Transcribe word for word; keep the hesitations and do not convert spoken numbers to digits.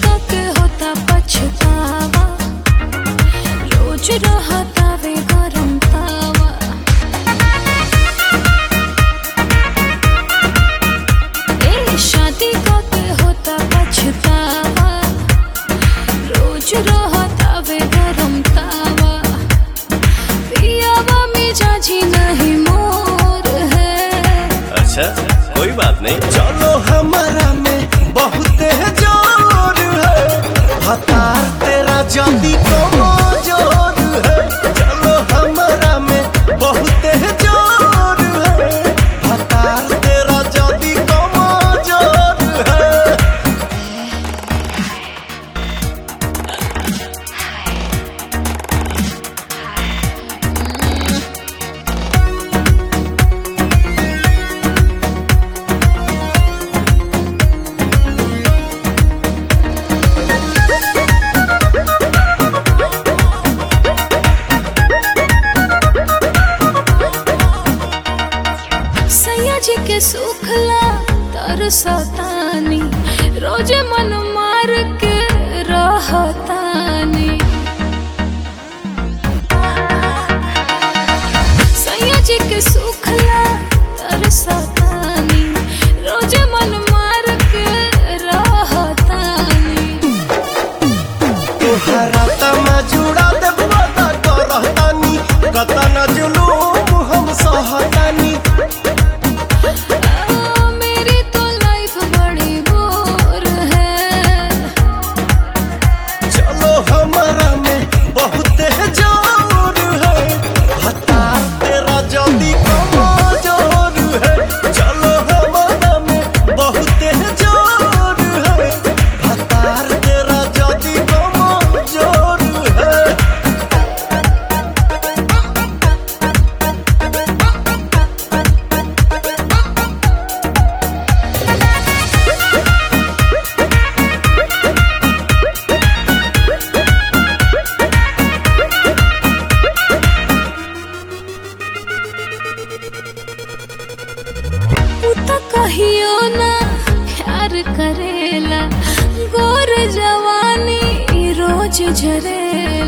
के होता पछतावा, रोज रहता वे गरम तावा। ए शादी के होता पछतावा, रोज रहता वे गरम तावा। पियावा मिजाजी नहीं मोर है। अच्छा कोई बात नहीं, चलो हमारा में बहुत जोर है, हतार तेरा जाति को जोर है। चलो हमारा में बहुत जोर है, हतार तेरा जाति को जोर है। जी के सुखला तरसतानी, रोज मन मार के रहतानी। सैया जी के सुखला तरसतानी, रोज मन मार के रहतानी। तोहरा तना जुड़ा देव वादा करतानी, कतना जुलूम हम सहतानी। तो कहियो ना प्यार करेला, गोर जवानी रोज झरेला।